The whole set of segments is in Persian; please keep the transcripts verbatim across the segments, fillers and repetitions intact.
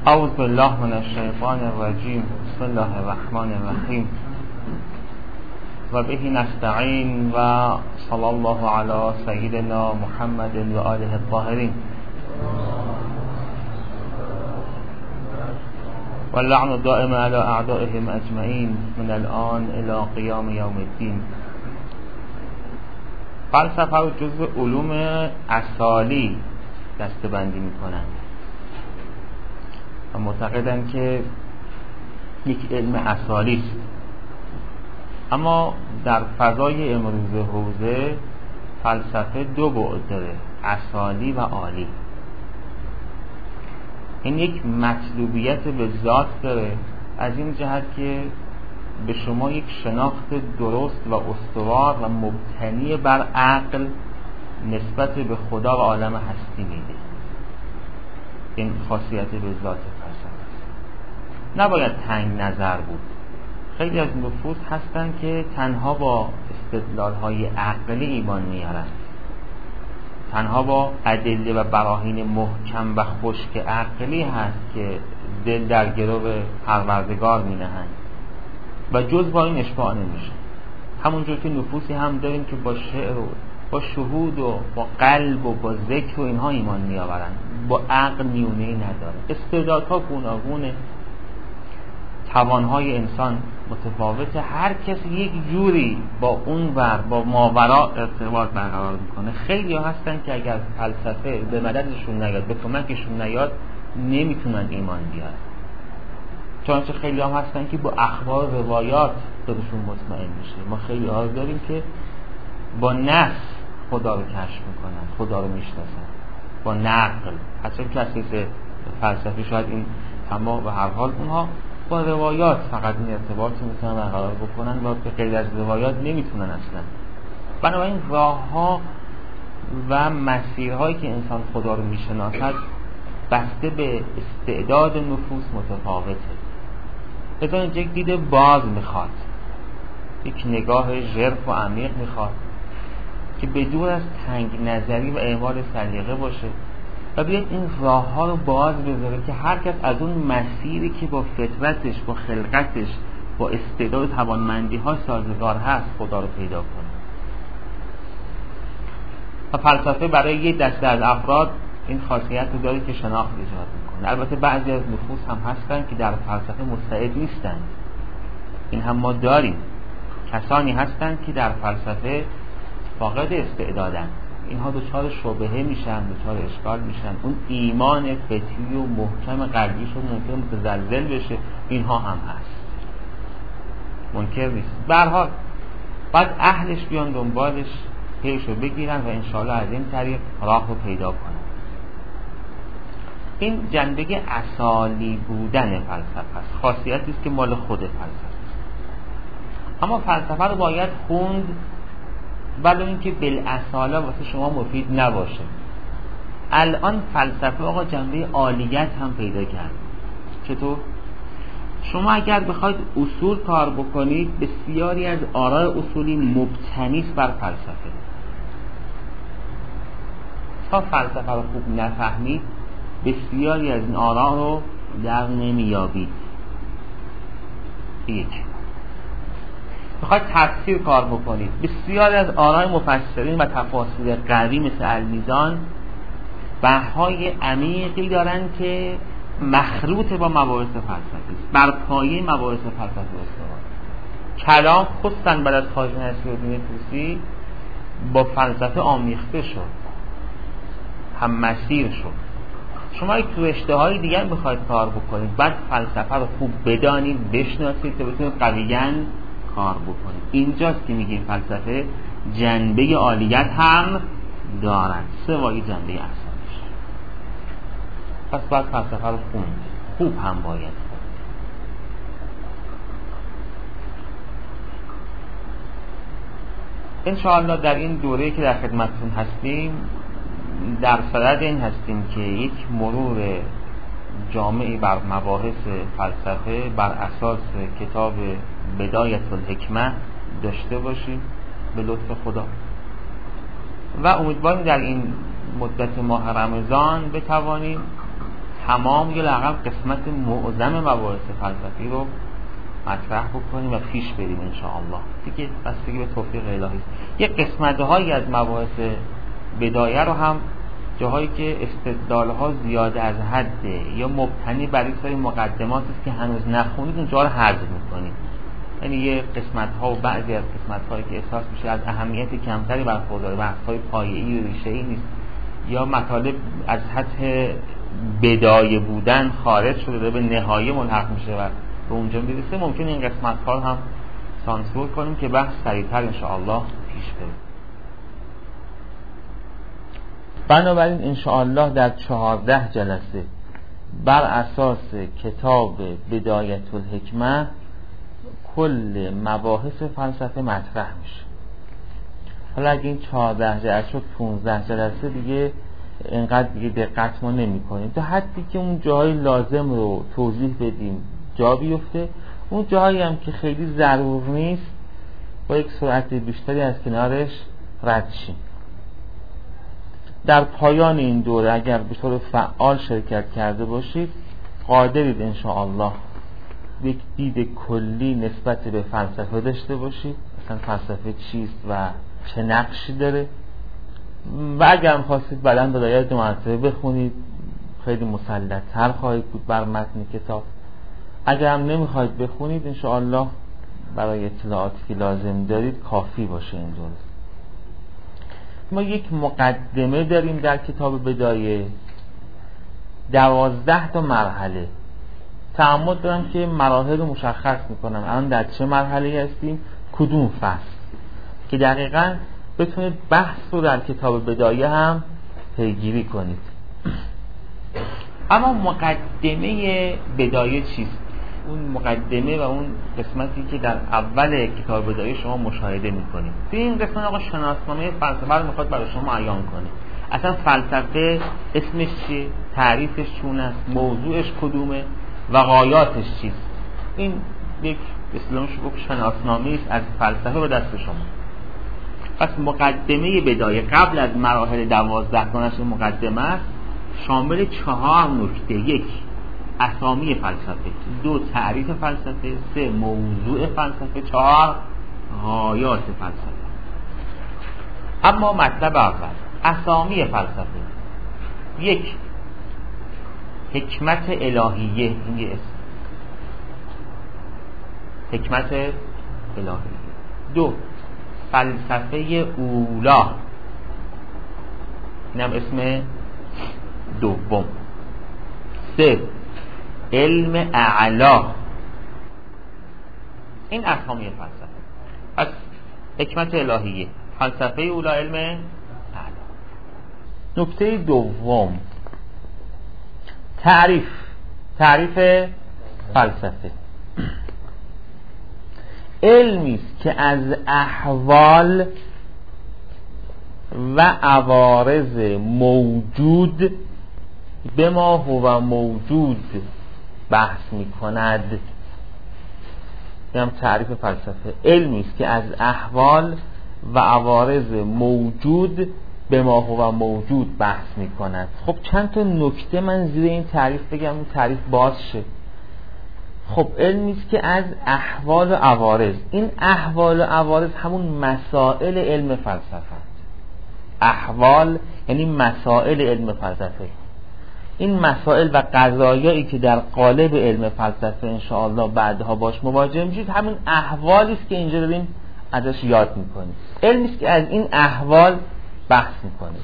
اعوذ بالله من الشیطان الرجیم. بسم الله الرحمن الرحیم و به نستعین و صلی الله علی سیدنا محمد و آله الطاهرین و اللعن دائم علی اعدائهم اجمعین من الان الی قیام یوم الدین. فلسفه رو جزء علوم اصالی دسته‌بندی میکنند و معتقدند که یک علم اصالی است، اما در فضای امروز حوزه فلسفه دو بعد داره، اصالی و عالی. این یک مطلوبیت به ذات داره، از این جهت که به شما یک شناخت درست و استوار و مبتنی بر عقل نسبت به خدا و عالم هستی میده. این خاصیت به ذات فلسفه است. نباید تنگ نظر بود. خیلی از نفوس هستن که تنها با استدلال‌های عقلی ایمان میارن، تنها با ادله و براهین محکم و خشک عقلی هست که دل در گرو پروردگار مینهند و جز با این اشباع نمیشه. همونجور که نفوسی هم داریم که با شعر و با شهود و با قلب و با ذکر و اینها ایمان میآورن، با عقل میونه‌ای نداره. استعدادها گوناگونه، توانهای انسان متفاوته، هر کسی یک جوری با اون ور با ماورا ارتباط برقرار میکنه. خیلی ها هستن که اگر فلسفه به مددشون نیاد، به کمکشون نیاد، نمیتونن ایمان بیارن. چنانچه خیلی ها هستن که با اخبار روایات دلشون مطمئن میشه. ما خیلی ها داریم که با نفس خدا رو کشف میکنن، خدا رو میشناسن، با نقل. حتی کسی فلسفی شاید این تمام و هر حال اونها با روایات فقط این ارتباط رو میتونن برقرار بکنن و به غیر از روایات نمیتونن اصلا. بنابراین راه ها و مسیرهایی که انسان خدا رو میشناسد بسته به استعداد نفوس متفاوته. لذا اینجا یک دید باز میخواد، یک نگاه ژرف و عمیق میخواد که بدون از تنگ نظری و اعمال سلیقه باشه و بیاد این راه ها رو باز بذاره که هر کس از اون مسیری که با فطرتش، با خلقتش، با استعداد و توانمندی ها سازگار هست خدا رو پیدا کنه. و فلسفه برای یک دسته از افراد این خاصیت رو داره که شناخت ایجاد میکنه. البته بعضی از نفوس هم هستن که در فلسفه مستعد نیستن. این هم ما داریم. کسانی هستن که در فلسفه فاقد استعدادن. اینها دچار شبهه میشن، دچار اشکال میشن. اون ایمان فطری و محکم قلبیشون ممکن متزلزل بشه. اینها هم هست، منکر نیست. به هر حال بعد اهلش بیان دنبالش پیشو بگیرن و انشاءالله از این طریق راه رو پیدا کنن. این جنبه اصالی بودن فلسفه است، خاصیتی است که مال خود فلسفه است. اما فلسفه رو باید خوند ولی اینکه بالاصاله واسه شما مفید نباشه. الان فلسفه آقا جنبه عالیت هم پیدا کرد. چطور؟ شما اگر بخواید اصول کار بکنید، بسیاری از آراء اصولی مبتنی است بر فلسفه. تا فلسفه رو خوب نفهمید، بسیاری از این آراء رو در نمیابید. یک بخواید تفسیر کار بکنید، بسیاری از آراء مفسرین و تفاسیر قوی مثل المیزان بحث‌های عمیقی دارن که مخلوط با مباحث فلسفی است، بر پایه مباحث فلسفی استوار. کلام خصوصا بعد از خواجه نصیرالدین طوسی با فلسفه آمیخته شد، هم مسیر شد. شما یک تو رشته‌های دیگر بخواید کار بکنید، بعد فلسفه رو خوب بدانید، بشناسید تا بتونید قویاً کار بکنید. اینجاست که میگیم فلسفه جنبه عالیت هم دارد، سوای جنبه اصلیش. پس باید فلسفه رو خوند، خوب هم باید خوند. انشاءالله در این دوره که در خدمتتون هستیم در صدد این هستیم که یک مرور جامعی بر مباحث فلسفه بر اساس کتاب بدایت الحکمه داشته باشیم به لطف خدا و امیدواریم در این مدت ماه رمضان بتوانیم تمام یا لااقل قسمت معظم مباحث فلسفی رو مطرح بکنیم و پیش بریم ان شاء الله. دیگه بستگی به توفیق الهی. یه قسمت‌هایی از مباحث بدایه رو هم جاهایی که استدلال‌ها زیاده از حده یا مبتنی بر یک سری مقدمات است که هنوز نخونید اونجا رو حذف می‌کنیم. یعنی یه قسمت‌ها و بعضی از قسمت‌هایی که احساس میشه از اهمیت کمتری برخورداره، بحث‌های پایه‌ای و ریشه‌ای نیست یا مطالب از سطح بدایه بودن خارج شده به نهایه ملحق میشه و به اونجا میرسه، ممکن این قسمت‌ها رو هم سانسور کنیم که بحث سریع‌تر ان شاء الله پیش بره. بنابراین ان شاء الله در چهارده جلسه بر اساس کتاب بدایة الحکمة کل مباحث فلسفه مطرح میشه. حالا اگه این چهارده جلسه شد پانزده جلسه دیگه اینقدر دیگه دقت ما نمی کنیم تا حدی که اون جاهای لازم رو توضیح بدیم جا بیفته، اون جاهایی هم که خیلی ضرور نیست با یک سرعت بیشتری از کنارش رد شیم. در پایان این دوره اگر به طور فعال شرکت کرده باشید قادرید ان شاء الله یک دید کلی نسبت به فلسفه داشته باشید، مثلا فلسفه چیست و چه نقشی داره، و اگر هم خواستید بعداً بدایات دو مرتبه بخونید خیلی مسلط‌تر خواهید بود بر متن کتاب. اگر هم نمیخواید بخونید ان شاء الله برای اطلاعاتی که لازم دارید کافی باشه این دوره. ما یک مقدمه داریم در کتاب بدایه، دوازده تا مرحله. تعمد دارم که مراحل رو مشخص میکنم الان در چه مرحله هستیم، کدوم فصل، که دقیقاً بتونید بحث رو در کتاب بدایه هم پیگیری کنید. اما مقدمه بدایه چیست؟ اون مقدمه و اون قسمتی که در اول کتاب بدایه شما مشاهده میکنید. توی این قسمت آقا شناسنامه فلسفه رو میخواد برای شما عیان کنه. اصلا فلسفه اسمش چیه؟ تعریفش چون است؟ موضوعش کدومه؟ و غایاتش چیست؟ این یک اصطلاحش رو شناسنامه است از فلسفه به دست شما. پس مقدمه بدایه قبل از مراحل دوازده گانش مقدمه است، شامل چهار نکته: یک، اسامی فلسفه، دو، تعریف فلسفه، سه، موضوع فلسفه، چهار، غایات فلسفه. اما مطلب اول اسامی فلسفه: یک، حکمت الهیه، این یه اسم، حکمت الهیه. دو، فلسفه اولا، اینم اسم دوم. سه، علم اعلا. این اسامی فلسفه. پس حکمت الهیه، فلسفه اولا، علم اعلا. نکته دوم تعریف، تعریف فلسفه. علمی است که از احوال و عوارض موجود به ما هو موجود بحث می کند. اینم تعریف فلسفه. علمی است که از احوال و عوارض موجود به ما هو موجود بحث می کند. خب چند تا نکته من زیر این تعریف بگم، این تعریف باز شه. خب علمی است که از احوال و عوارض، این احوال و عوارض همون مسائل علم فلسفه. احوال یعنی مسائل علم فلسفه. این مسائل و قضایایی که در قالب علم فلسفه انشاءالله بعدها باش مواجه میشید همین احوالی است که اینجا داریم ازش یاد میکنیم. علمی است که از این احوال بحث میکنیم.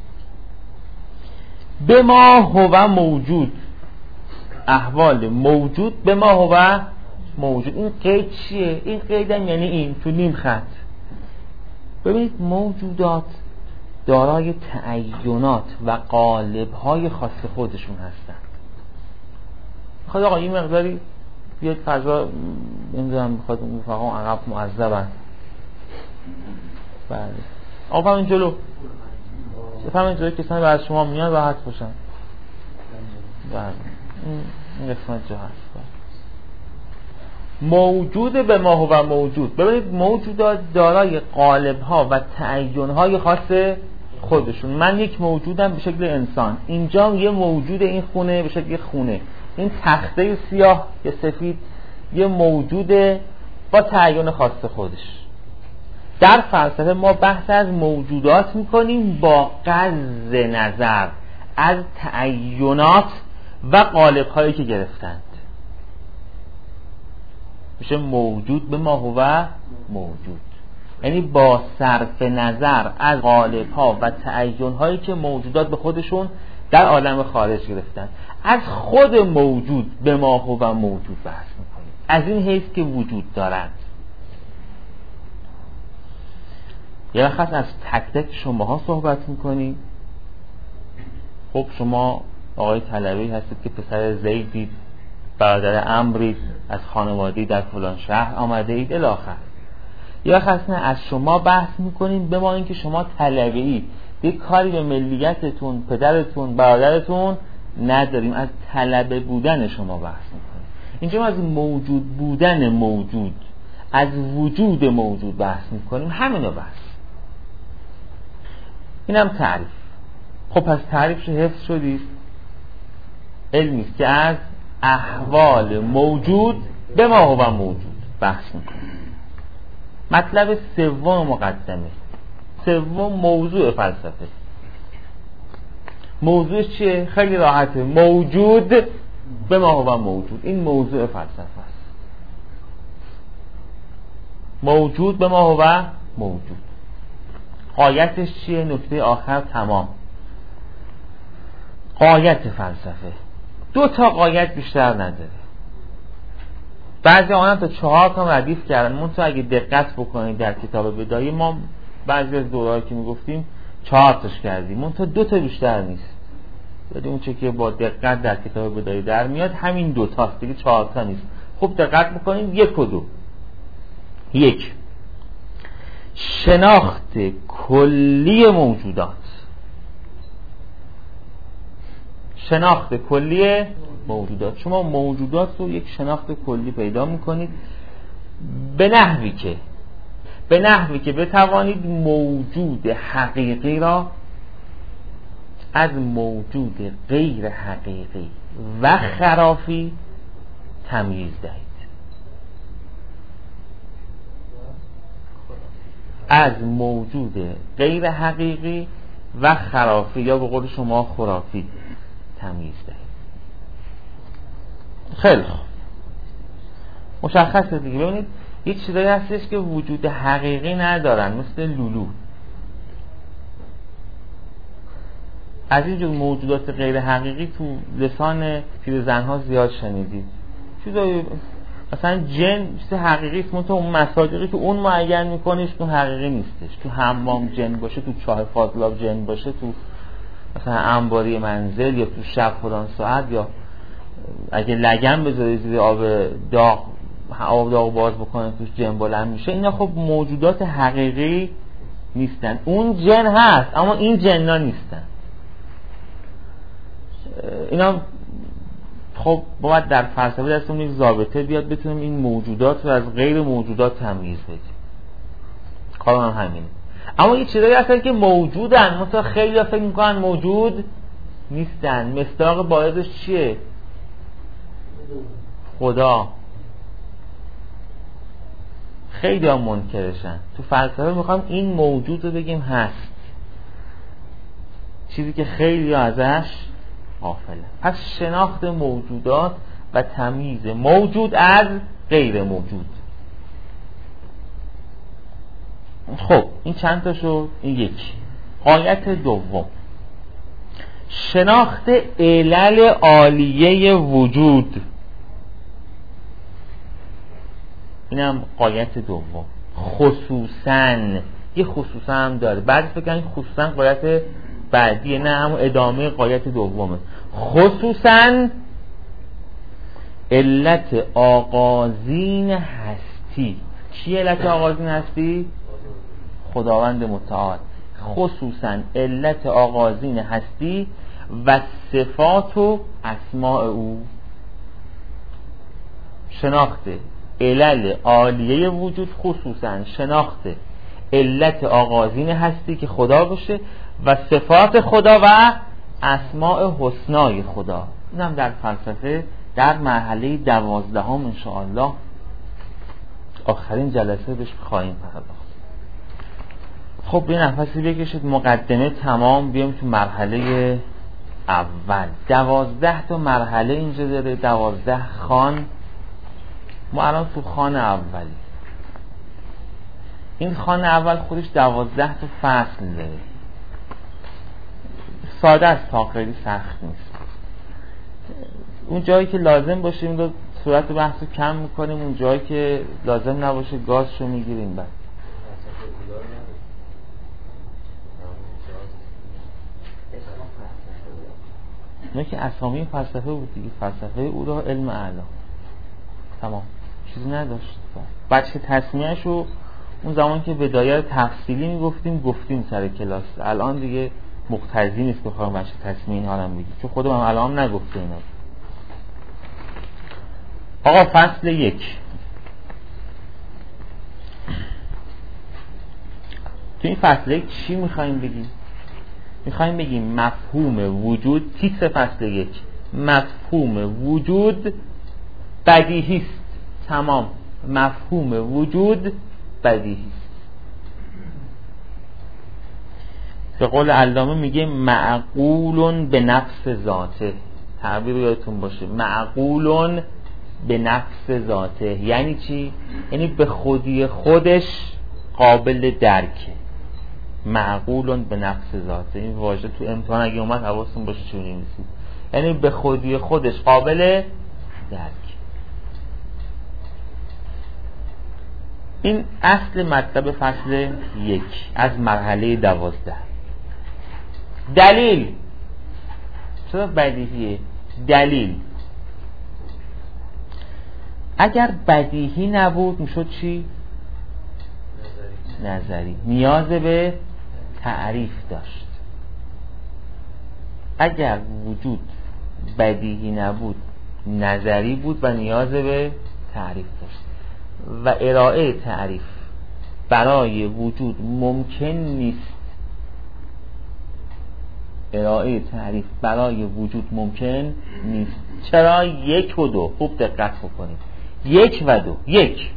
به ما هو موجود، احوال موجود به ما هو موجود. این قید چیه؟ این قید هم یعنی این تو نیم خط. ببینید موجودات دارای تعینات و قالب‌های خاص خودشون هستن. خب آقا این مقداری بیاد فضا نمیدونم میخواد مفاهیم عقب معذبن. بله آقا این جلو فهمین جلو کسانی بعد شما میان راحت باشن. بله این قسمت جا هست. موجود به ما هو موجود. ببینید موجودات دارای قالب‌ها و تعین‌های خاص خودشون. من یک موجودم به شکل انسان، اینجا یه موجود این خونه به شکل خونه، این تخته سیاه یا سفید یه موجود با تعین خاص خودش. در فلسفه ما بحث از موجودات میکنیم با غض نظر از تعینات و قالب‌هایی که گرفتند. میشه موجود به ما هو موجود، یعنی با صرف نظر از قالب‌ها و تعین‌هایی که موجودات به خودشون در عالم خارج گرفتن. از خود موجود به ما هو موجود بحث میکنیم، از این حیث که وجود دارند. یه وقت از تک تک شماها صحبت میکنیم. خب شما آقای طلبی هستید که پسر زیدید، برادر عمرید، از خانواده‌ای در فلان شهر آمده اید الی آخر. یه وقت از شما بحث میکنیم به ما اینکه شما طلبی یک کاری به ملیتتون، پدرتون، برادرتون نداریم، از طلبه بودن شما بحث میکنیم. اینجا ما از موجود بودن موجود، از وجود موجود بحث میکنیم. همینو بحث. اینم تعریف. خب پس تعریفش حفظ شدید. علمی است که از احوال موجود به ما هو موجود بحث میکنیم. مطلب سوم مقدمه، سوم موضوع فلسفه. موضوعش چیه؟ خیلی راحته، موجود به ما هو موجود. این موضوع فلسفه است. موجود به ما هو موجود. غایتش چیه؟ نکته آخر تمام. غایت فلسفه دو تا غایت بیشتر نداره. بعضی آنها تا چهار تا ردیف کردن. من تو اگه دقت بکنید در کتاب بدایه ما بعضی از دورهایی که میگفتیم چهار تاش کردیم، من تا دو تا بیشتر نیست. یعنی اون چه که با دقت در کتاب بدایه در میاد همین دو تاست دیگه، چهار تا نیست. خوب دقت بکنید. یک و دو. یک، شناخت کلی موجودات. شناخت کلی موجودات. شما موجودات رو یک شناخت کلی پیدا میکنید به نحوی که به نحوی که بتوانید موجود حقیقی را از موجود غیر حقیقی و خرافی تمییز دهید. از موجود غیر حقیقی و خرافی یا به قول شما خرافی تمییز دهید. خیلی خوب، مشخصه دیگه. ببینید یه چیزایی هستش که وجود حقیقی ندارن، مثل لولو. از اینجور موجودات غیر حقیقی تو لسان پیرزنها زیاد شنیدید. چیزایی مثلا جن چیز حقیقی است، منتها اون مصادیقی که اون معین میکنه اون حقیقی نیستش. تو حمام جن باشه، تو چاه فاضلاب جن باشه، تو مثلا انباری منزل یا تو شب فلان ساعت، یا اگه لگن بذاری زیر آب داغ، آب داغ باز بکنه توش جن بلند میشه. اینا خب موجودات حقیقی نیستن. اون جن هست اما این جن‌ها نیستن. اینا خب باید در فلسفه دستمون یک ضابطه بیاد بتونیم این موجودات رو از غیر موجودات تمییز بدیم. کارم هم همینه. اما یه چیزایی هستن که موجودن، مثلا خیلی ها فکر میکنن موجود نیستن. مصداق بارزش چیه؟ خدا. خیلی ها منکرشن. تو فلسفه میخوام این موجود رو بگیم هست، چیزی که خیلی ها ازش غافله. پس شناخت موجودات و تمییز موجود از غیر موجود. خب این چند تا شد؟ این یک. غایت دوم، شناخت علل عالیه وجود. اینم غایت دوم. خصوصاً یه خصوصا هم داره. بعد فکر کنید خصوصاً غایت بعدیه، نه همون ادامه غایت دومه. خصوصاً علت آغازین هستی. چی علت آغازین هستی؟ خداوند متعال. خصوصاً علت آغازین هستی و صفات و اسماء او. شناخت علل عالیه وجود، خصوصاً شناخت علت آغازین هستی که خدا باشه و صفات خدا و اسماء حسنای خدا. اینم در فلسفه در مرحله دوازدهم انشاءالله آخرین جلسه بهش خواهیم پرداخت. خب یه نفسی بکشید، مقدمه تمام، بیام تو مرحله اول. دوازده تا مرحله اینجا داره، دوازده خان. ما الان تو خان اولی. این خان اول خودش دوازده تا فصل داره. ساده است تا خیلی سخت نیست. اون جایی که لازم باشه این رو صورت بحث رو کم میکنیم، اون جایی که لازم نباشه گازشو میگیریم. بعد نه که اسامی فلسفه بود دیگه، فلسفه او را علم اعلی تمام، چیزی نداشت. بچه تصمیهش رو اون زمان که بدایه تفصیلی میگفتیم گفتیم سر کلاس، الان دیگه مقتضی نیست بخوام بچه تصمیه اینها هم بگیم، چون خودم هم الان نگفته اینا. آقا فصل یک. تو این فصل یک چی میخواییم بگیم؟ میخواییم بگیم مفهوم وجود. تیتر فصل یک مفهوم وجود بدیهی است. تمام. مفهوم وجود بدیهی است. به قول علامه میگه معقول به نفس ذاته. تعبیر یادتون باشه، معقول به نفس ذاته. یعنی چی؟ یعنی به خودی خودش قابل درکه. معقول به نفس ذاته. این واژه تو امتحان اگه اومد حواستون باشه چون نمی‌نویسید. یعنی به خودی خودش قابل درک. این اصل مطلب فصل یک از مرحله دوازده. دلیل. چرا بدیهیه؟ دلیل. اگر بدیهی نبود میشد چی؟ نظری. نظری. نیاز به تعریف داشت. اگر وجود بدیهی نبود نظری بود و نیاز به تعریف داشت و ارائه تعریف برای وجود ممکن نیست. ارائه تعریف برای وجود ممکن نیست. چرا؟ یک و دو. خوب دقت بکنید. یک و دو. یک،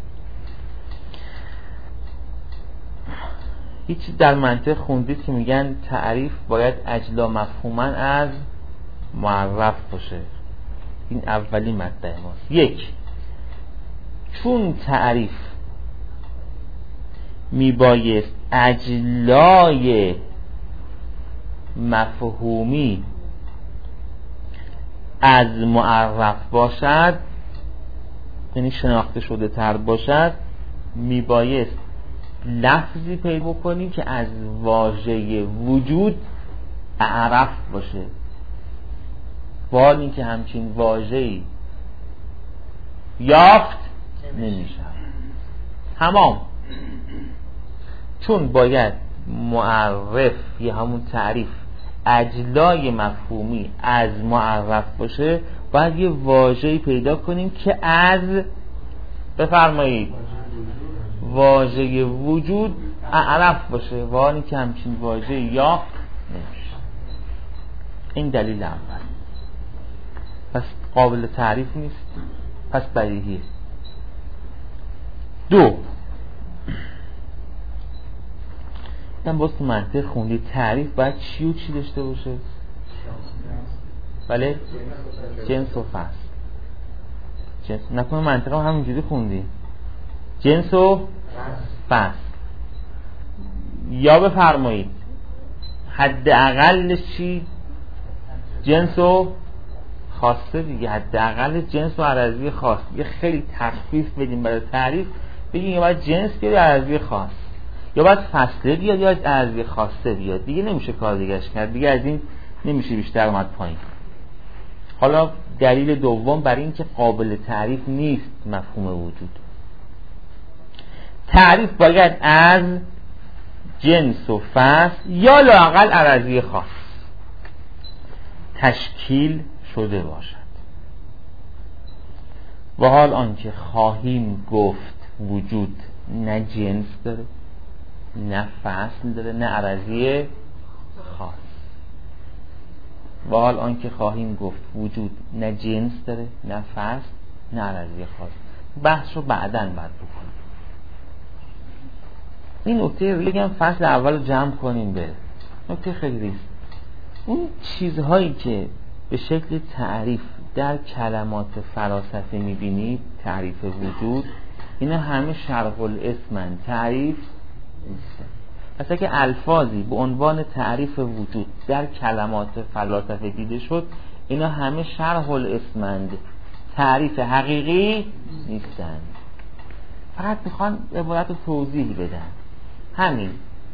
هیچی در منطق خوندید که میگن تعریف باید اجلا مفهوما از معرف باشه. این اولی مطلب ماست. یک، چون تعریف میبایست اجلای مفهومی از معرف باشد، یعنی شناخته شده تر باشد، میبایست لفظی پیدا کنیم که از واژه وجود اعرف باشه. وال این که همچین واژه‌ای یافت نمیشه. تمام. چون باید معرف یا همون تعریف اجلای مفهومی از معرف باشه، باید یه واژه‌ای پیدا کنیم که از، بفرمایید، واژه وجود اعرف باشه. وانی که همچین واژه یافت نمیشه. این دلیل اول. پس قابل تعریف نیست، پس بدیهیه. دو، من باز تو منطق خوندی تعریف باید چی و چی داشته باشه؟ بله؟ جنس و فصل. جنس. نکنه منطق هم همینجوری خوندی. جنس و فصل. یا بفرمایید حد اقلش چی؟ جنس و خاصه دیگه. حد اقل جنس و عرضی خاص. یه خیلی تخفیف بدیم برای تعریف، بگیم یا باید جنس بیاد یا عرضی خاص، یا باید فصله بیاد یا عرضی خاصه بیاد. دیگه نمیشه کار دیگهش کرد. دیگه از این نمیشه بیشتر اومد پایین. حالا دلیل دوم برای این که قابل تعریف نیست مفهوم وجود. تعریف باید از جنس و فصل یا لااقل عرضی خاص تشکیل شده باشد. و حال آنکه خواهیم گفت وجود نه جنس داره، نه فصل داره، نه عرضی خاص. و حال آنکه خواهیم گفت وجود نه جنس داره، نه فصل، نه عرضی خاص. بحث رو بعداً بعد بکنیم. این نکته رو بگم فصل اول رو جمع کنیم به نکته خیلی ریز. اون چیزهایی که به شکل تعریف در کلمات فلاسفه میبینید، تعریف وجود، اینا همه شرح الاسمن، تعریف نیستن. پس اگه الفاظی به عنوان تعریف وجود در کلمات فلاسفه دیده شد، اینا همه شرح الاسمند، تعریف حقیقی نیستن، فقط میخوان عبارت رو توضیح بدن، همین.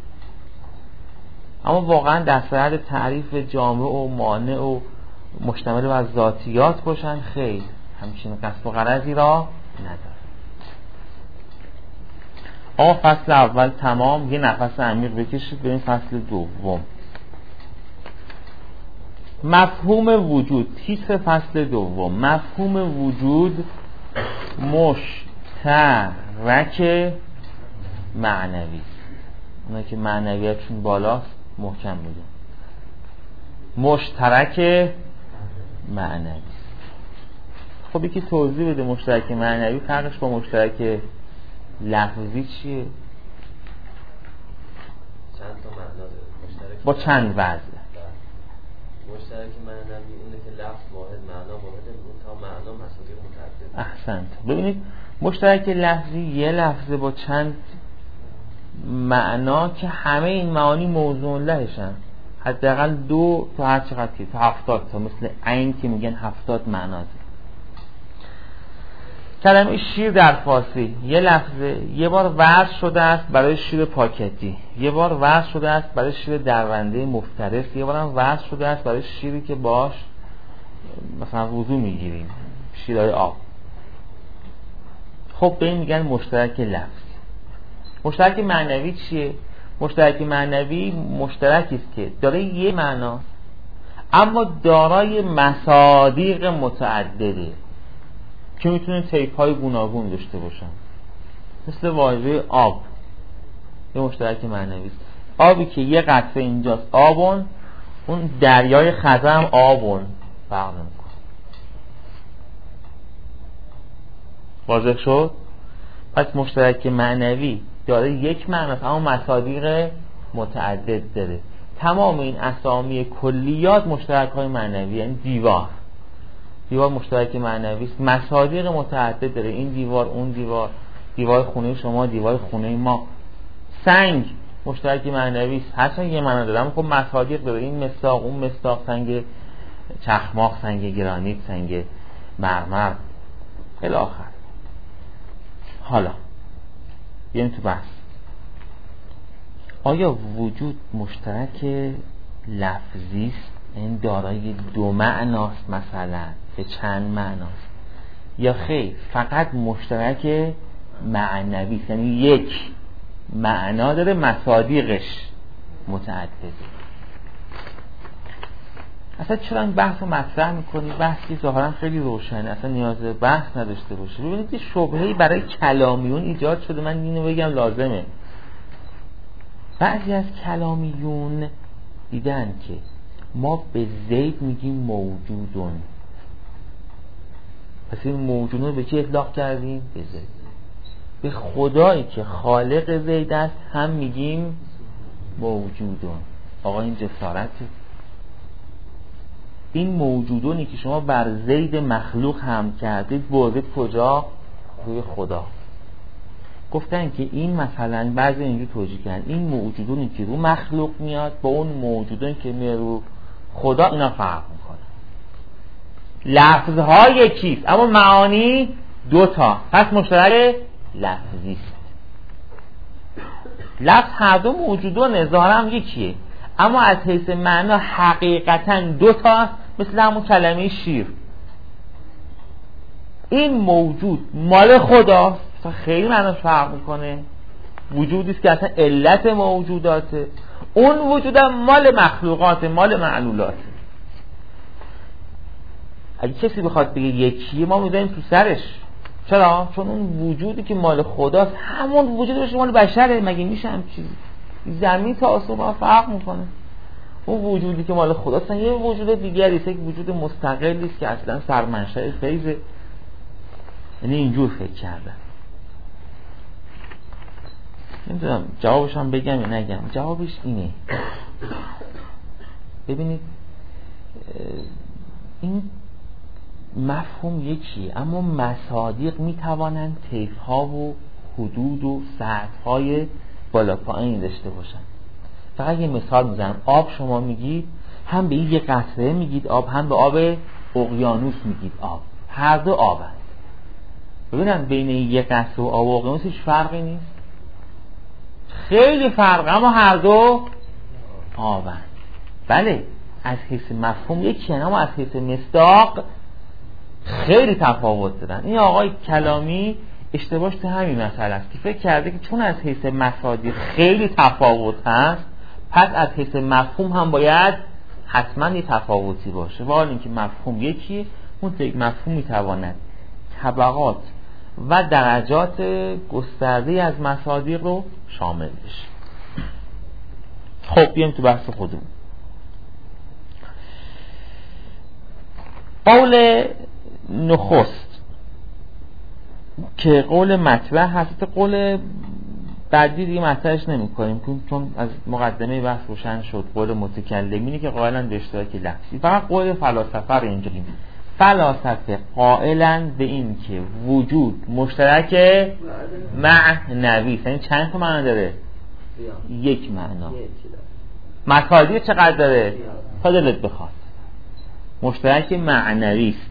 اما واقعا در صورت تعریف جامع و مانع و مشتمل بر ذاتیات باشن، خیر، همچین قصد و غرضی را نداره. آقا فصل اول تمام. یه نفس عمیق بکشید بریم فصل دوم. مفهوم وجود، تیتر فصل دوم. مفهوم وجود مشترک معنوی. اونا که معنویتشون بالاست محکم میگن مشترک معنوی. خب یکی توضیح بده مشترک معنوی فرقش با مشترک لفظی چیه؟ چند تا معنا داره مشترک با چند وضع. مشترک معنوی اونه که لفظ واحد معنا واحد، اون تا معنا مصادیق متعدد. احسنت. ببینید مشترک لفظی یه لفظه با چند معنا که همه این معانی موضوع لهشن، حداقل دو تا هر چقدر که تا هفتاد تا، مثل عین که میگن هفتاد معنا داره. کلمه شیر در فارسی یه لفظه، یه بار وضع شده است برای شیر پاکتی، یه بار وضع شده است برای شیر درونده مفترس، یه بار هم وضع شده است برای شیری که باش مثلا وضو میگیریم، شیرهای آب. خب به این میگن مشترک لفظی. مشترک معنوی چیه؟ مشترک معنوی مشترکی است که داره یه معنا اما دارای مصادیق متعدده که میتونه طیف های گوناگون داشته باشن. مثل واژه آب یه مشترک معنوی است. آبی که یه قطره اینجاست آبون، اون دریای خزر هم آبون فرق نمیکنه. واضح شد؟ پس مشترک معنوی داره یک معناست اما مصادیق متعدد داره. تمام این اسامی کلیات مشترک های معنوی، یعنی دیوار دیوار مشترک معنوی است، مصادیق متعدد داره، این دیوار اون دیوار، دیوار خونه شما دیوار خونه ما. سنگ مشترک معنوی است، هرچند یه معنا داره اما خب مصادیق داره، این مصداق اون مصداق، سنگ چخماق، سنگ گرانیت، سنگ مرمر الی آخر. حالا بیایم تو بحث. آیا وجود مشترک لفظی است، این دارای دو معناست، مثلا به چند معناست، یا خیر فقط مشترک معنوی است، یعنی یک معنا داره مصادیقش متعدده؟ اصلا چرا این بحث رو مطرح میکنی؟ بحثی ظاهرا خیلی روشنه، اصلا نیاز به بحث نداشته باشه. ببینید یه شبهه‌ای برای کلامیون ایجاد شده، من اینو بگم لازمه. بعضی از کلامیون دیدن که ما به زید میگیم موجودون، پس این موجودون رو به چی اطلاق کردیم؟ به زید. به خدایی که خالق زید است هم میگیم موجودون. آقا این جسارته. این موجودونی که شما بر زید مخلوق هم کردید بردید کجا؟ روی خدا. گفتن که این مثلا بعضی اینجور توجیه کردن این موجودونی که رو مخلوق میاد با اون موجودونی که میاد رو خدا اینا فرق میکنه. لفظها یکیست اما معانی دوتا، پس مشترک لفظی است. لفظ هر دو موجودونه، ظاهرا هم یکیه اما از حیث معنا حقیقتا دوتا، مثل همون کلمه شیر. این موجود مال خداست، خیلی معناش فرق میکنه. وجودیست که اصلا علت موجوداته، اون وجودم مال مخلوقات، مال معلولاته. اگه کسی بخواد بگه یکیه ما میذاریم تو سرش. چرا؟ چون اون وجودی که مال خداست همون وجودی باشه مال بشره. مگه میشه هم چیزی؟ زمین تا آسمان فرق میکنه. اون وجودی که مال خداست یه وجود دیگری است، یک وجود مستقلی است که اصلا سرمنشأ فیضه. یعنی اینجور فکر کردن. نمیدونم جوابش هم بگم یا نگم. جوابش اینه، ببینید این مفهوم یکیه، اما مصادیق میتوانند طیف‌ها و حدود و سطح‌های بالا پایین داشته باشن. فقط یه مثال میزنم. آب شما میگید هم به این یه قطره میگید آب، هم به آب اقیانوس میگید آب، هر دو آبن. ببینن بین یه قطره و آب اقیانوس هیچ فرقی نیست، خیلی فرق، اما هر دو آبن. بله از حیث مفهوم یکی، اما از حیث مصداق خیلی تفاوت دارن. این آقای کلامی اشتباهش تو همین مسئله است که فکر کرده که چون از حیث مصادیق خیلی تفاوت هست پس از حیث مفهوم هم باید حتما یه تفاوتی باشه، و حال اینکه مفهوم یکیه، اون یک مفهوم میتواند طبقات و درجات گسترده از مصادیق رو شامل بشه. خب بیایم تو بحث خودمون. قول نخست که قول مطرح هست، قول بعدی دیگه مطرحش نمی کنیم چون از مقدمه بحث روشن شد. قول متکلمینی که قائلن به اشتراک لفظی، فقط قول فلاسفه رو اینجوری. فلاسفه قائلن به این که وجود مشترک معنوی است. یعنی چند تا معنا داره؟ یک معنا. مصادیق چقدر داره؟ تا دلت بخواد. مشترک معنوی است.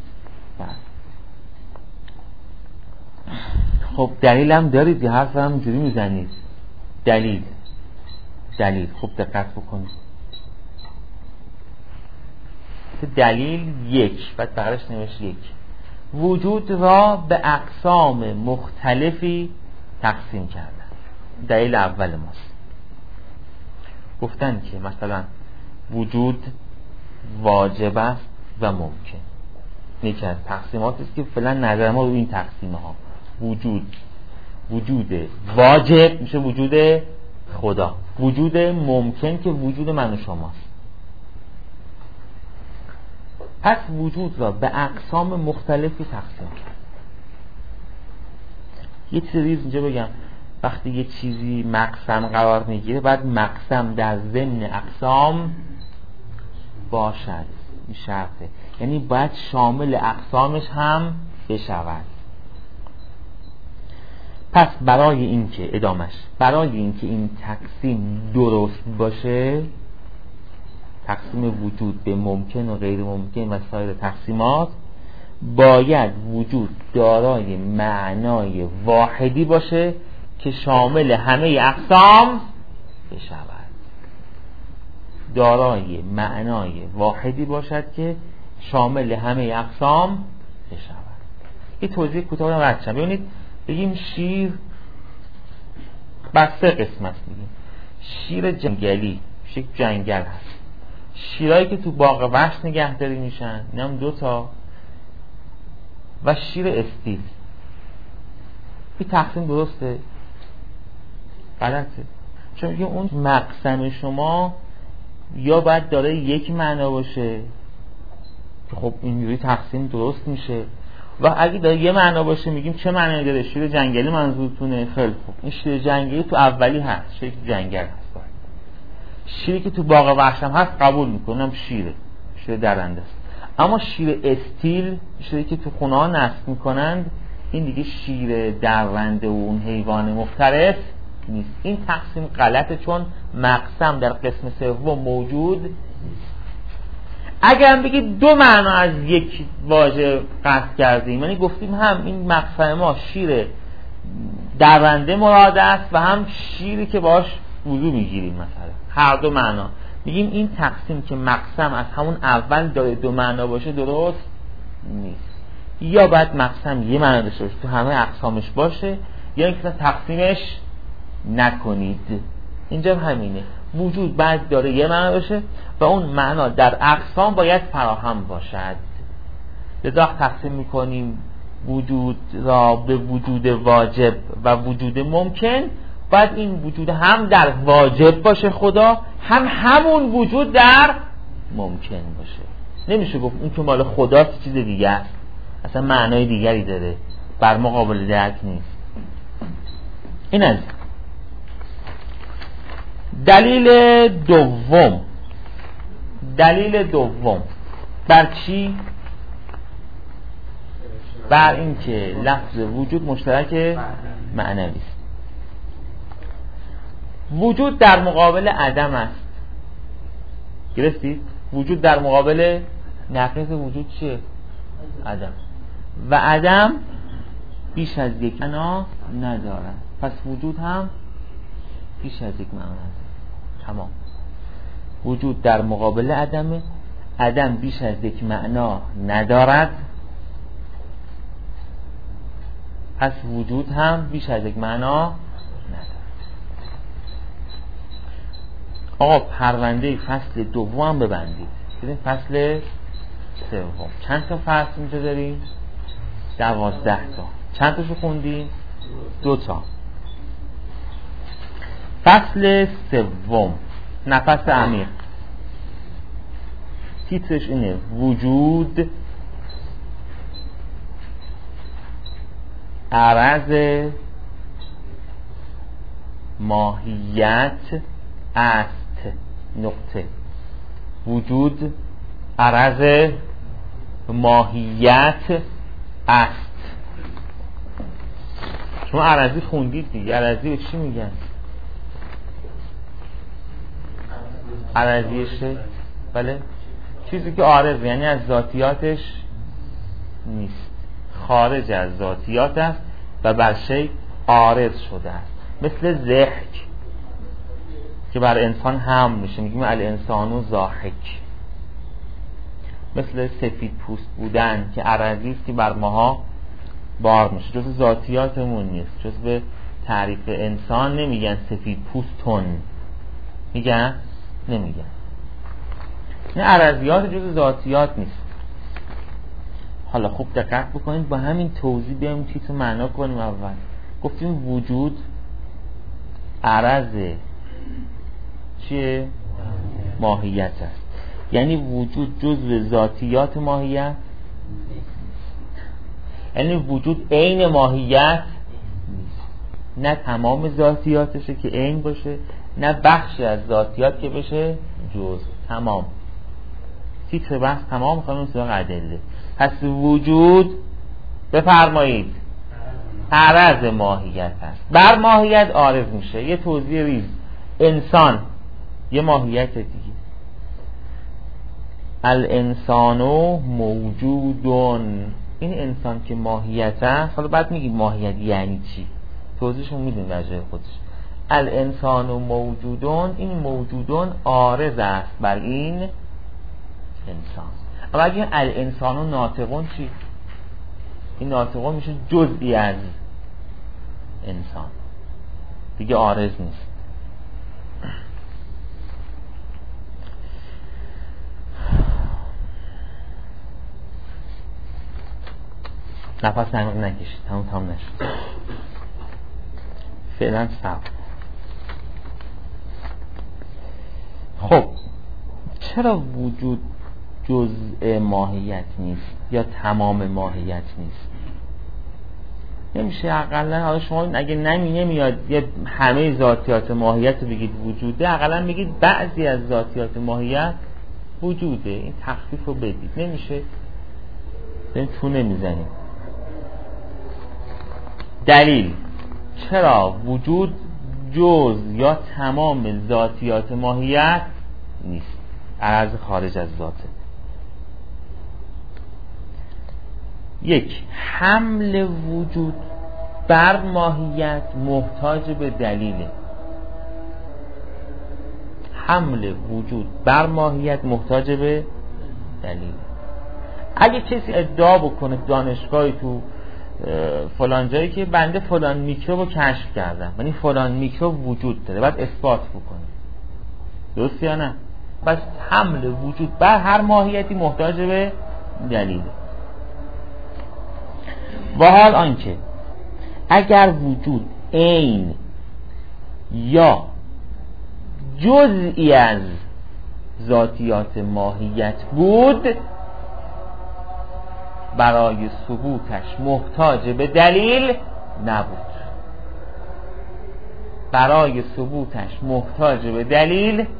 خب دلیل هم دارید، یه حرف هم جوری میزنید. دلیل دلیل خب دقت بکنید. دلیل یک، بعد بقیش نوشت یک. وجود را به اقسام مختلفی تقسیم کردن. دلیل اول ماست. گفتن که مثلا وجود واجب است و ممکن. یکی از تقسیماتی است که فعلا نظر ما رو این تقسیمه ها. وجود وجود واجب میشه وجود خدا، وجود ممکن که وجود من و شماست. پس وجود را به اقسام مختلفی تقسیم کرد. یه چیزی اینجا بگم، وقتی یه چیزی مقسم قرار میگیره بعد مقسم در ضمن اقسام باشد، این شرطه، یعنی باید شامل اقسامش هم بشود. پس برای اینکه ادامش برای اینکه این تقسیم درست باشه، تقسیم وجود به ممکن و غیر ممکن و سایر تقسیمات، باید وجود دارای معنای واحدی باشه که شامل همه اقسام بشود. دارای معنای واحدی باشد که شامل همه اقسام بشود. یه توضیح کوتاه رو رد شم. ببینید بگیم شیر بر سه قسمت میگیم. شیر جنگلی، شیر جنگل هست. شیرهایی که تو باغ وحش نگهداری میشن، اینم دو تا، و شیر استیل. این تقسیم درسته؟ غلطه. چون میگیم اون مقسم شما یا باید داره یک معنا باشه که خب اینجوری تقسیم درست میشه، و اگه داره یه معنا باشه میگیم چه معنی داره؟ شیر جنگلی منظورتونه؟ خیلی خوب، این شیر جنگلی تو اولی هست، شیر جنگل هست. شیری که تو باغ وحش هم هست قبول میکنم، شیره، شیر درنده است. اما شیر استیل، شیری که تو خونه ها نسل میکنند، این دیگه شیر درنده و اون حیوان مفترس نیست. این تقسیم غلطه، چون مقسم در قسم سوم موجود نیست. اگر هم بگید دو معنا از یک واژه قصد کردیم، یعنی گفتیم هم این مقسم ما شیر درنده مراد است و هم شیری که باش وضو میگیریم، مثلا هر دو معنا، میگیم این تقسیم که مقسم از همون اول داره دو معنا باشه درست نیست. یا باید مقسم یه معنا داشته باشه تو همه اقسامش باشه، یا اینکه تقسیمش نکنید. اینجا همینه، وجود باید داره یه معنا باشه و اون معنا در اقسام باید فراهم باشد. لذا تقسیم میکنیم وجود را به وجود واجب و وجود ممکن باید این وجود هم در واجب باشه خدا، هم همون وجود در ممکن باشه. نمیشه گفت اون که مال خداست چیز دیگه است، اصلا معنای دیگری داره، بر ما قابل درک نیست. این از دلیل دوم. دلیل دوم بر چی؟ بر این که لفظ وجود مشترک معنوی است. وجود در مقابل عدم است. گرفتید؟ وجود در مقابل نقیض وجود چیه؟ عدم. و عدم بیش از یک معنا ندارد، پس وجود هم بیش از یک معنا ندارد. تمام. وجود در مقابل عدم، عدم بیش از یک معنا ندارد، پس وجود هم بیش از یک معنا ندارد. آقا پرونده فصل دوم ببندید. ببین فصل سوم چند تا فصل اینجا داریم؟ دوازده تا. چند تاشو خوندیم؟ دو تا. فصل سوم نفس عمیق. تیترش اینه: وجود عرض ماهیت است. نقطه. وجود عرض ماهیت است. شما عرضی خوندید دیگه. عرضی به چی میگن؟ عرضیشه. بله، چیزی که عارض یعنی از ذاتیاتش نیست، خارج از ذاتیات است و بر شی عارض شده است. مثل ضحک که بر انسان هم میشه، میگیم الانسانو ضاحک. مثل سفید پوست بودن که عرضی است که بر ماها بار میشه، جز ذاتیاتمون نیست. جز به تعریف انسان نمیگن سفید پوستون، میگن نمیگن. این عرضیات جز ذاتیات نیست. حالا خوب دقت بکنید، با همین توضیح بیایم چیزو معنا کنیم. اول گفتیم وجود عرض چیه؟ ماهیت است. یعنی وجود جزء ذاتیات ماهیت، یعنی وجود عین ماهیت نیست. نه تمام ذاتیاتشه که عین باشه، نه بخشی از ذاتیات که بشه جزء. تمام. تیتر بحث تمام. خواهیم سراغ ادله. پس وجود بفرمایید عرض ماهیت است. بر ماهیت عارض میشه. یه توضیح ریز: انسان یه ماهیت دیگه. الانسانو موجودون. این انسان که ماهیت است، حالا بعد میگیم ماهیت یعنی چی، توضیحشو میدیم در جای خودش. الانسانو موجودون، این موجودون عارض است بر این انسان. اما اگه الانسانو ناطقون چی؟ این ناطقون میشه جزئی از انسان دیگه، عارض نیست. نفس عمیق نکشید، تمام تمام نشد. فعلا صبر. خب چرا وجود جزء ماهیت نیست یا تمام ماهیت نیست؟ نمیشه اقلا، حالا شما اگه نمی نمیاد یه همه ذاتیات ماهیت رو بگید وجوده، اقلا بگید بعضی از ذاتیات ماهیت وجوده. این تخفیف رو بدید. نمیشه، این تو نمیزنیم. دلیل: چرا وجود جز یا تمام ذاتیات ماهیت نیست، عرض خارج از ذاته. یک، حمل وجود بر ماهیت محتاج به دلیله. حمل وجود بر ماهیت محتاج به دلیل. اگه کسی ادعا بکنه دانشگاهی تو فلان جایی که بنده فلان میکروب رو کشف کردم، یعنی فلان میکروب وجود داره، باید اثبات بکنه. درست یا نه؟ پس حمل وجود بر هر ماهیتی محتاج به دلیله. و حال آنکه اگر وجود عین یا جزئی از ذاتیات ماهیت بود برای ثبوتش محتاج به دلیل نبود. برای ثبوتش محتاج به دلیل نبود.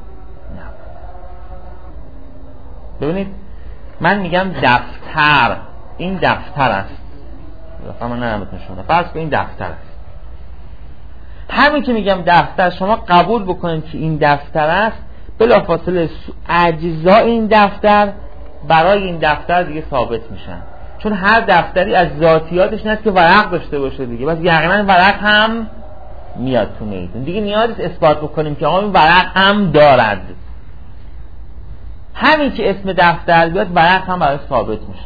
ببینید من میگم دفتر، این دفتر است، من نمیتونم شما فرض کنید این دفتر است. همین که میگم دفتر، شما قبول بکنید که این دفتر است، بلافاصله اجزای این دفتر برای این دفتر دیگه ثابت میشن، چون هر دفتری از ذاتیاتش این است که ورق داشته باشه دیگه، بس یقینا ورق هم میاد تو میدون دیگه، نیاز نیست اثبات بکنیم که آقا این ورق هم دارد. همین که اسم دفتر بیاد ورق هم برای ثابت میشه،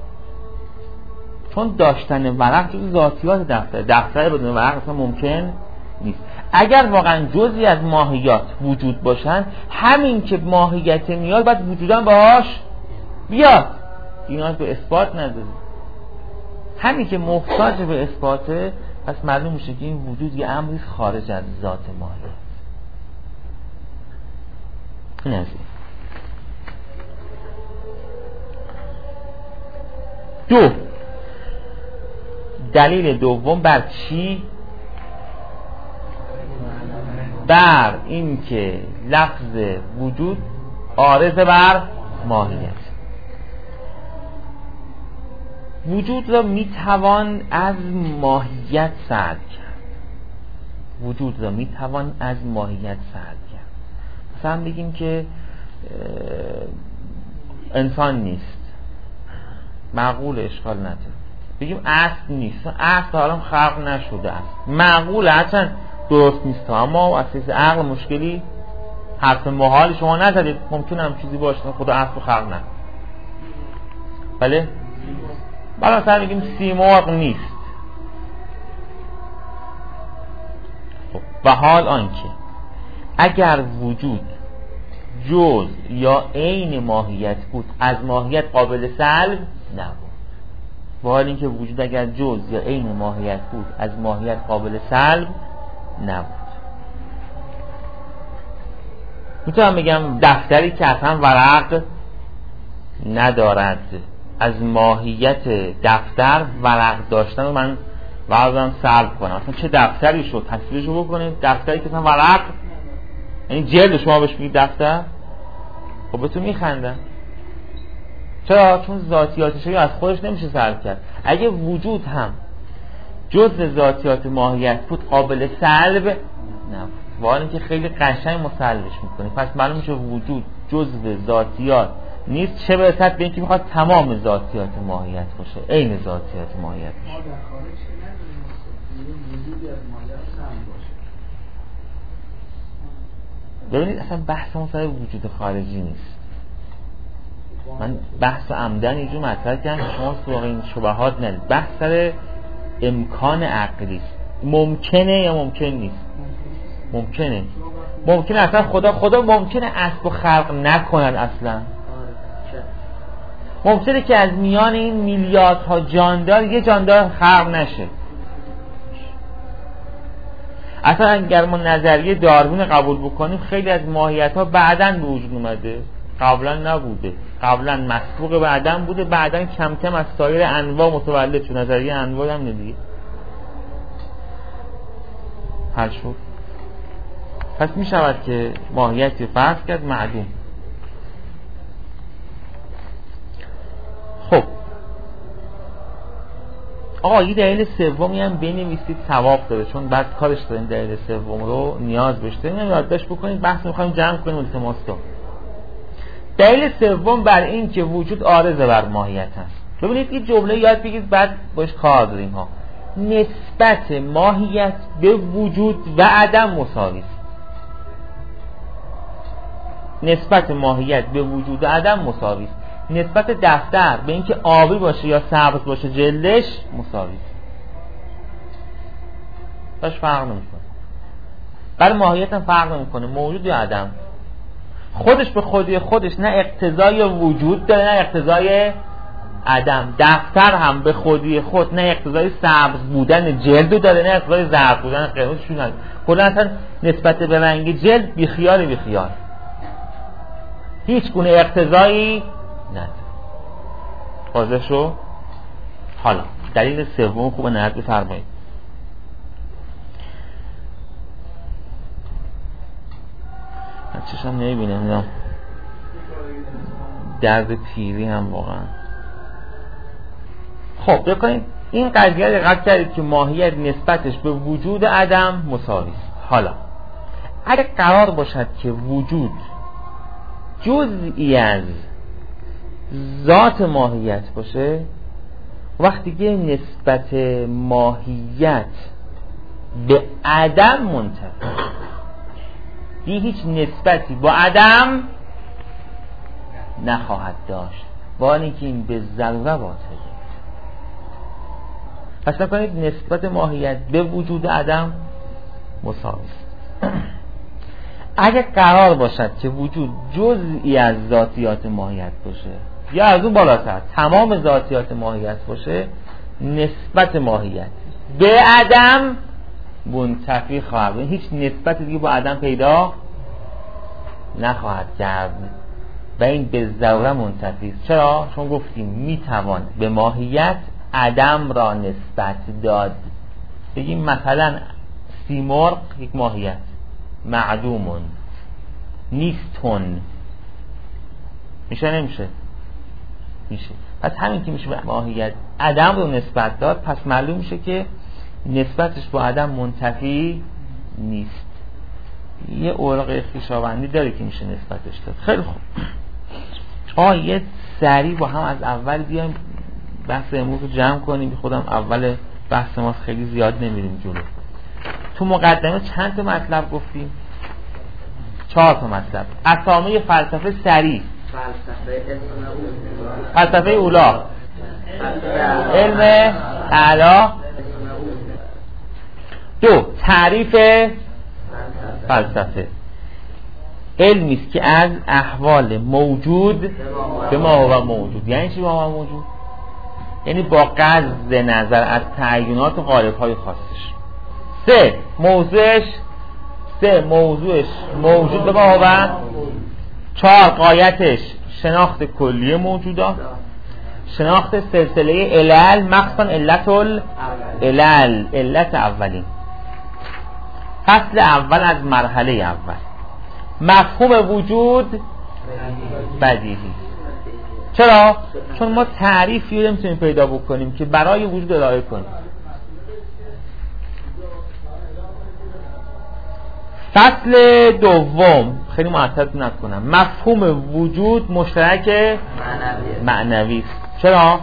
چون داشتن ورق جز ذاتیات دفتر، دفتر بدون ورق اصلا ممکن نیست. اگر واقعا جزئی از ماهیات وجود باشن، همین که ماهیت میاد باید وجودن باهاش بیاد، اینا به اثبات نداره. همین که محتاج به اثباته، پس معلوم میشه که این وجود یه امری خارج از ذات ماهیت. این از این. دو، دلیل دوم بر چی؟ بر این که لفظ وجود عارض بر ماهیت. وجود را میتوان از ماهیت سرد کرد. وجود را میتوان از ماهیت سرد کرد. مثلا بگیم که انسان نیست، معقول، اشکال نداره. بگیم اصل نیست، اصل حالا خلق نشده است، معقول هرچند درست نیست، اما اساس عقل مشکلی، حرف محال شما نزدید، ممکنه هم چیزی باشه خدا اصل خلق نکنه. بله؟ بالا مثلا بگیم سیمرغ نیست. خب و حال آنکه اگر وجود جز یا عین ماهیت بود، از ماهیت قابل سلب نبود. و حال اینکه وجود اگر جز یا عین ماهیت بود، از ماهیت قابل سلب نبود. میتونم بگم دفتری که اصلا ورق ندارد، از ماهیت دفتر ورق داشتن رو من ورقم سلب کنم. اصلا چه دفتری شد؟ تصویرشو بکنید. دفتری که اصلا ورق، یعنی جلد شما بهش میگید دفتر، خب بهتون میخندن. چرا؟ چون ذاتیاتش از خودش نمیشه سلب کرد. اگه وجود هم جزء ذاتیات ماهیت بود، قابل سلب نبود. والا اینکه خیلی قشنگ مسلبش میکنه. پس معلوم میشه وجود جزء ذاتیات نیست، چه برسد به اینکه میخواد تمام ذاتیات ماهیت باشه، عین ذاتیات ماهیت باشه. ما در خارج که نداریم وجودی از ماهیت سلب باشه. ببینید اصلا بحثمون سر وجود خارجی نیست. من بحث عمدن اینجور مطرح کردم که شما سراغ این شبهات نرید. بحث سر امکان عقلی است. ممکنه یا ممکن نیست؟ ممکنه. ممکنه اصلا خدا خدا ممکنه اسب و خلق نکنن اصلا. ممکنه که از میان این میلیاردها جاندار یه جاندار خلق نشه. اصلا اگر ما نظریه داروین قبول بکنیم، خیلی از ماهیت ها بعداً به وجود اومده، قبلا نبوده، قبلا مسبوق به عدم بوده، بعداً کم کم از سایر انواع متولد شد. نظریه انواع هم ندیگه حل شد. پس می شود که ماهیتی فرض کرد معدوم. خب آقا یه دلیل سومی هم بنویسید، ثواب داره، چون بعد کارش داریم دلیل سوم رو نیاز بشه. اینو یادداشت بکنید، بحث می‌خوایم جمع کنیم التماستون. دلیل سوم بر این که وجود عارض بر ماهیت است. ببینید این جمله یاد بگیرید، بعد باش کار داریم ها. نسبت ماهیت به وجود و عدم مساوی است. نسبت ماهیت به وجود و عدم مساوی است. نسبت دفتر به اینکه آبی باشه یا سبز باشه جلدش مساوی است. باش فرق نمیکنه. برای ماهیت هم فرق نمیکنه، موجود یا عدم. خودش به خودی خودش نه اقتضای وجود داره نه اقتضای عدم. دفتر هم به خودی خود نه اقتضای سبز بودن جلد داره نه اقتضای زرد بودن قرمزشون نداره. کلا اصلا نسبت به رنگ جلد بیخیال بیخیال، هیچ گونه اقتضایی نداره. واضح شو؟ حالا دلیل سوم خوب نظر بفرمایید. من چشم نمیبینم، درد پیری هم واقعا. خب بکنید این قضیه دقت کردید که ماهیت نسبتش به وجود عدم مساوی است. حالا اگر قرار باشد که وجود جزئی از ذات ماهیت باشه، وقتی که نسبت ماهیت به عدم منتفی، دی هیچ نسبتی با عدم نخواهد داشت، با اینکه این به ضروره باطله. پس نکنید نسبت ماهیت به وجود عدم مساوی است. اگر قرار باشد که وجود جزئی از ذاتیات ماهیت باشه یا از اون بالاتر تمام ذاتیات ماهیت باشه، نسبت ماهیت به عدم منتفی خواهد، هیچ نسبت دیگه با عدم پیدا نخواهد کرد و این به ضروره منتفی است. چرا؟ چون گفتیم میتوان به ماهیت عدم را نسبت داد. بگیم مثلا سیمرغ یک ماهیت، معدومون، نیستون، میشه نمیشه؟ میشه. پس همین که میشه به ماهیت عدم رو نسبت داد، پس معلوم میشه که نسبتش با عدم منتفی نیست. یه اوراق خویشاوندی داره که میشه نسبتش داد. خیلی خوب، آه یه سریع با هم از اول بیایم بحث امروز رو جمع کنیم. خودم اول بحث ما خیلی زیاد نمیریم جلو. تو مقدمه چند تا مطلب گفتیم؟ چهار تا مطلب. اسامی فلسفه سریع، فلسفه اولا، علم اعلا. دو، تعریف فلسفه، علمی است که از احوال موجود به ما هو موجود. یعنی چی با ما موجود؟ یعنی با قصد نظر از تعیینات و غالب‌های خاصش. سه، موضوعش سه موضوعش موجود به ما هو. چهار، غایتش شناخت کلی موجودات، شناخت سلسله علل، مخصوصا علت العلل، علت اولین. فصل اول از مرحله اول، مفهوم وجود بدیهی. چرا؟ چون ما تعریفی رو نمیتونیم پیدا بکنیم که برای وجود ارائه کنیم. فصل دوم خیلی معطل نکنم، مفهوم وجود مشترک معنوی است. چرا؟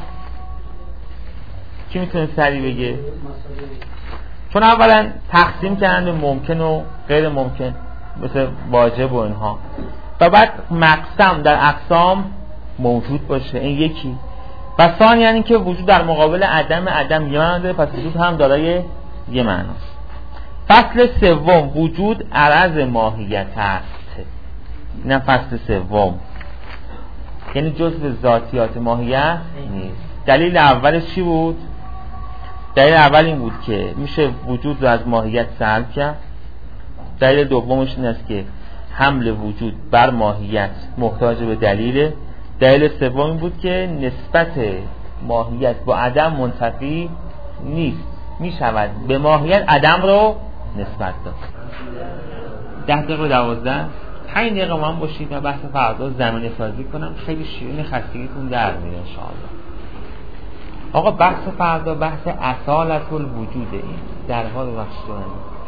کی میتونه سریع بگه؟ چون اولا تقسیم کردن ممکن و غیر ممکن، مثل واجب و اینها، و بعد مقسم در اقسام موجود باشه، این یکی. و ثانیاً یعنی که وجود در مقابل عدم، عدم یه معنی داره، پس وجود هم دارای یه معناست. فصل سوم، وجود عرض ماهیت است. نه فصل سوم، یعنی جزء ذاتیات ماهیت نیست. دلیل اولش چی بود؟ دلیل اول این بود که میشه وجود رو از ماهیت سلب کرد. دلیل دومش این است که حمل وجود بر ماهیت محتاج به دلیل. دلیل سوم بود که نسبت ماهیت با عدم منتفی نیست، میشود به ماهیت عدم رو نسبت داد. ده دقیقه و دوازده پنج دقیقه من باشید و بحث فردا زمینه سازی کنم. خیلی شیرین، خستگیتون در میره انشاءالله. آقا بحث فردا بحث اصالت الوجود، این درها رو بخشیدن.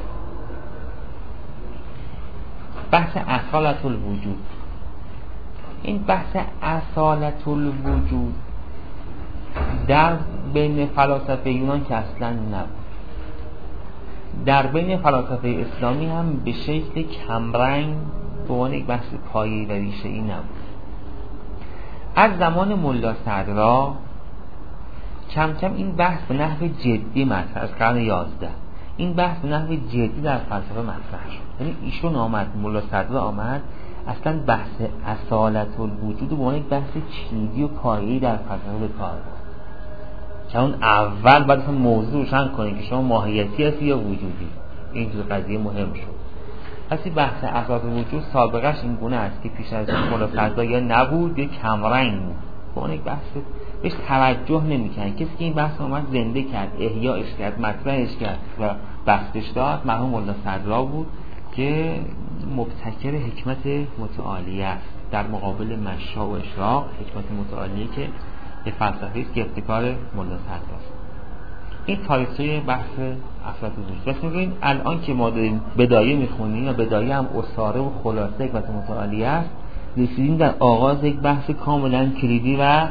بحث اصالت الوجود، این بحث اصالت الوجود در بین فلاسفه یونان که اصلا نبود، در بین فلاسفه اسلامی هم به شکل کمرنگ به عنوان یک بحث پایه‌ای و ریشه‌ای نبود. از زمان ملا صدرا کم کم این بحث به نحو جدی مطرح، از قرن یازده این بحث به نحو جدی در فلسفه مطرح شد. یعنی ایشون آمد، ملا صدرا آمد اصلا بحث اصالت الوجود به عنوان یک بحث کلیدی و پایه‌ای در فلسفه به کار برد. که اون اول باید اصلا موضوع روشن کنید که شما ماهیتی هستی یا وجودی. این جور قضیه مهم شد. پس بحث اساس وجود سابقش این گونه است که پیش از این مول فضا یا نبود یا کمرنگ بود. به اون یک بحث بهش توجه نمی‌کنن. کسی که این بحث اومد زنده کرد، احیاش کرد، مطرحش کرد و بحثش داد مرحوم مولا صدرا بود که مبتکر حکمت متعالیه است در مقابل مشا و اشراق. حکمت متعالیه که یه فلسفه است که ابتکار مولا صدرا است. این تاریخچه بحث افراد وجود. پس می‌بینید الان که ما داریم بدایه می‌خونیم و بدایه هم اساره و خلاصه حکمت متعالیه است، رسیدیم در آغاز یک بحث کاملا کلیدی و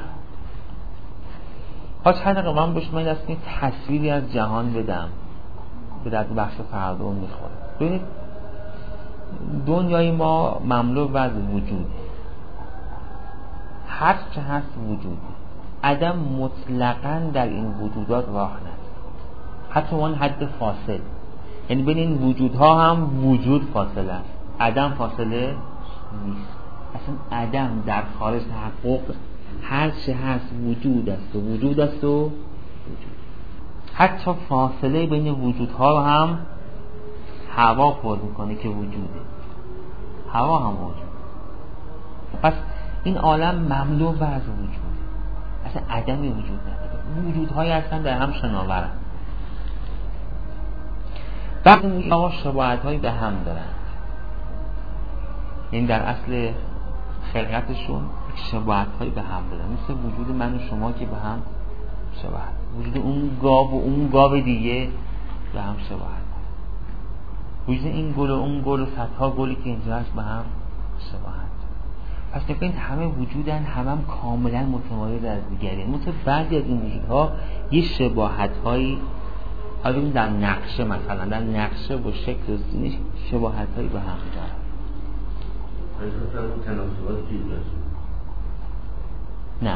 ها چند دقیقه من بهش من دست تصویری از جهان بدم به درد بحث فردا میخوره. ببینید دنیای ما مملو از وجود، هر چه هست وجود، عدم مطلقاً در این وجودات راه نداره، حتی اون حد فاصل، یعنی بین این وجودها هم وجود فاصله است، عدم فاصله نیست. اصلا عدم در خارج تحقق، هر چه هست وجود است و وجود است و وجود. حتی فاصله بین وجودها رو هم هوا پر میکنه که وجوده، هوا هم وجود. پس این عالم مملو از وجود، اصلا عدمی وجود نداره، وجودهایی هستن در هم شناورن. بعد این آقا شباهت‌هایی به هم دارن، این در اصل خلقتشون شباهت‌هایی به هم دارن، مثل وجود من و شما که به هم شباهت، وجود اون گاو و اون گاو دیگه به هم شباهت، وجود این گل و اون گل و صدها گلی که اینجا هست به هم شباهت. پس ببینید همه وجودن، همه هم کاملا متمایز از دیگری. مثل بعضی از این وجودها یه شباهت‌هایی، حالا در نقشه مثلا در نقشه و شکل و زینش شباهت‌هایی به هم دارن. نه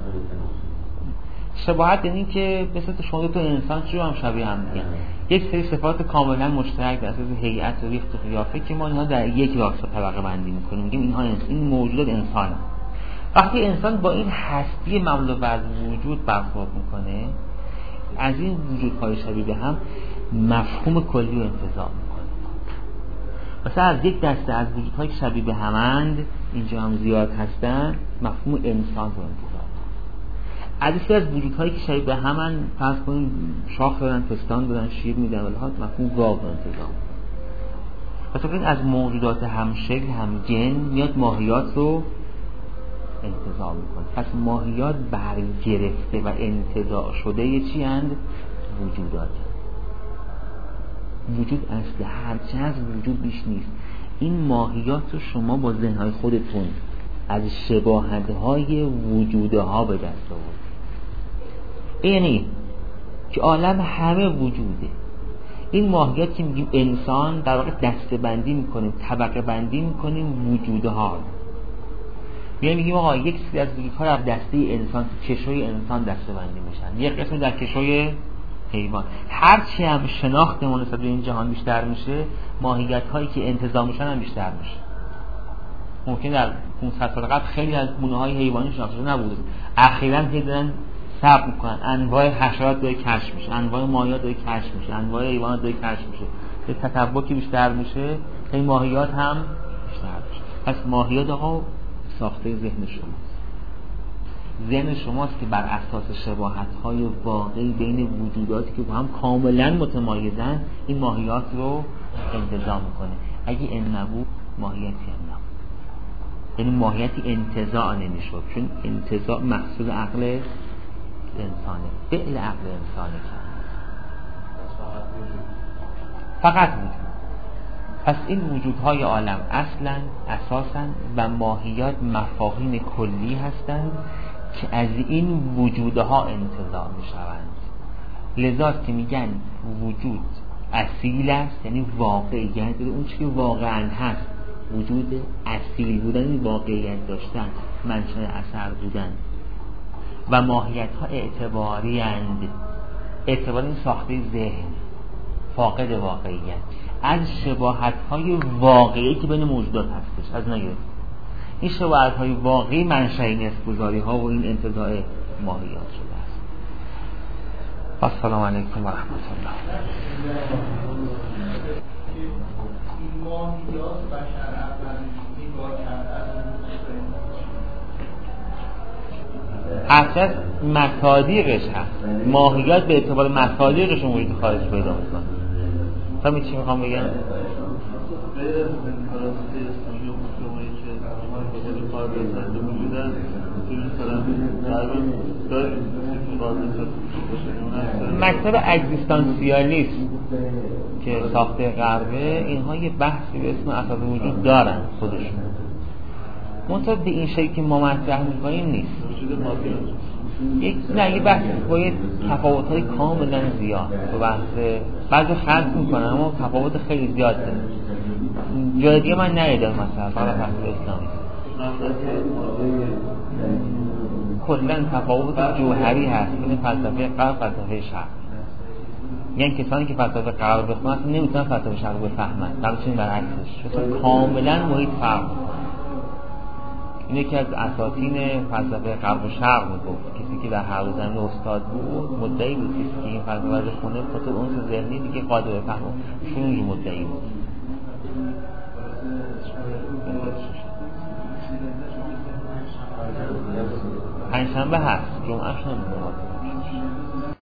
شباهت یعنی که مثل شما تو انسان چجور هم شبیه هم دیگه، یک سری صفات کاملا مشترک در اساس هیئت و ریخت و قیافه که ما اینها در یک راستا طبقه بندی میکنیم، میگیم اینها این موجودات انسان. وقتی انسان با این هستی مملو از وجود برخورد میکنه، از این وجودهای شبیه به هم مفهوم کلی رو انتزاع میکنه. مثلا از یک دسته از وجودهای شبیه به همند، اینجا هم زیاد هستن، مفهوم انسان رو انتزاع. عدیسی از وجودهایی که شبیه به همن، فرض کنید شاخ دارن، پستان دارن، شیر میدن، ولی ها مفهوم گاو رو انتزاع. پس ببینید از موجودات هم شکل هم جن میاد ماهیات رو انتزاع میکنه. پس ماهیات برگرفته و انتزاع شده یه چی اند؟ وجودات. وجود اصل هرچه از وجود بیش نیست. این ماهیات رو شما با ذهنهای خودتون از شباهت‌های وجودها به دست آورد. یعنی که عالم همه وجوده. این ماهیت که میگیم انسان، در واقع دسته بندی میکنیم، طبقه بندی میکنیم وجودها. یعنی میگیم آقا یک سری از وجودها در دسته انسان، کشوی انسان دسته بندی میشن، یک قسم در کشوی حیوان. هرچی هم شناختمون نسبت به این جهان بیشتر میشه، ماهیت هایی که انتزاع میشن هم بیشتر میشه. ممکن در پانصد سال قبل خیلی از گونه های حیوانی شناخته نبود، اخیراً دارن ثبت میکنن، انواع حشرات داره کشف میشه، انواع ماهیات داره کشف میشه، انواع حیوانات داره کشف میشه. به تتبع که بیشتر میشه، این ماهیات هم بیشتر میشه. پس ماهیات آقا ساخته ذهن شماست. ذهن شماست که بر اساس شباهت‌های واقعی بین وجوداتی که با هم کاملا متمایزن این ماهیات رو انتزاع میکنه. اگه این نبود ماهیتی هم نبود، یعنی ماهیتی انتزاع نمیشد، چون انتزاع محصول عقل انسانه، فعل عقل انسانه فقط وجود. پس این وجودهای عالم اصلا اساسا و ماهیات مفاهیم کلی هستند که از این وجودها انتزاع می شوند. لذا که میگن وجود اصیل است، یعنی واقعیت، اون چیزی که واقعا هست، وجود اصیل بودن، واقعیت داشتن، منشأ اثر بودن. و ماهیت ها اعتباری اند، اعتباری ساخته ذهن، فاقد واقعیت. از شباهت‌های واقعی که بین موجودات هستش از نگرفت. این شباهت‌های واقعی منشأ این اسم‌گذاری‌ها و این انتزاع ماهیات شده است. السلام علیکم و رحمت الله. ماهیات بشر اولی با اساس مصادیقش هست. ماهیات به اعتبار مصادیقش وجود خارج پیدا میکنه. فهمید چی میخوام بگم؟ مکتب اگزیستانسیالیسم که ساخته غربه، اینها یه بحثی به اسم اساس وجود دارن خودشون، منطقه به این شکلی که ما مطرح میکنیم نیست. یک نه یه بحث با یه تفاوت‌های کاملا زیاد تو بحث بعضی خلط میکنن اما تفاوت خیلی زیاد داره. جای دیگه من ندیدم مثلا فقط بحث اسلامی کلا تفاوت جوهری هست بین فلسفه غرب و فلسفه شرق. یعنی کسانی که فلسفه غرب بخونن نمیتونن فلسفه شرق بفهمن، همچنین برعکسش، چون کاملا محیط فرق میکنه. این یکی از اساطین فلسفه غرب و شرق میگفت، کسی که در هر دو زمینه استاد بود مدعی بود کسی که این فلسفه رو خونه خاطر اونس ذهنی دیگه قادر به فهم شون مدعی بود. پنجشنبه هست، جمعه شنبه